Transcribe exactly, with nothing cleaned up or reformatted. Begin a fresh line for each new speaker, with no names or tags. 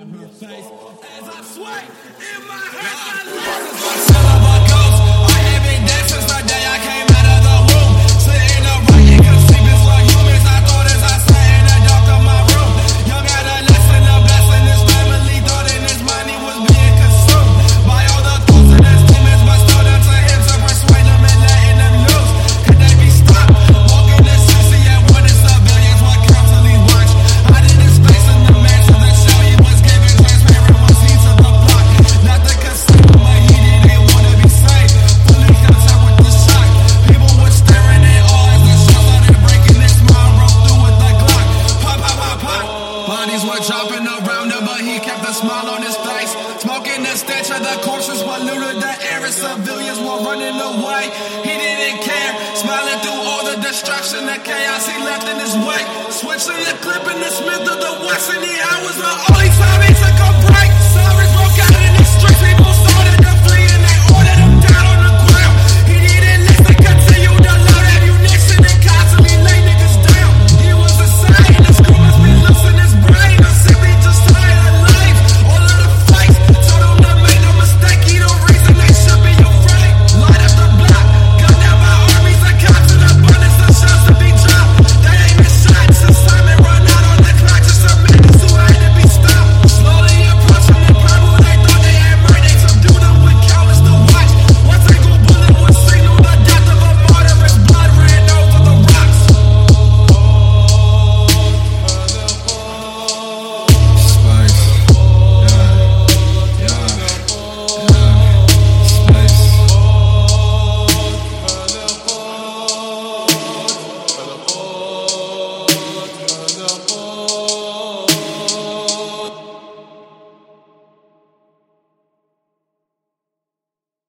As I sway in my head, my son of a ghost. I have been dead since the day I came out of the womb. Sitting upright and conceiving for humans. I thought as I sat in the dark of my room. Young adolescent, a blessing. His family thought and his money was being consumed by all the thoughts of his demons. But stood unto him to persuade them and letting them loose. Could they be stopped? Walking the city and wanted civilians would constantly watch. I didn't space in the man to the show he was giving. Transparent was he to the block. Not the casino, but he didn't want to be saved. Fully concerned with the shock. People were staring in awe as the shell started breaking. His smile broke through with the Glock. Pop, pop, pop, pop. Bodies were jumping around him, but he kept a smile on his face. Smoking the stench of the corpses polluted the air, and civilians were running away. He didn't care, smiling through all the destruction, the chaos he left in his way. Switching the clip in the Smith of the West, and he I was the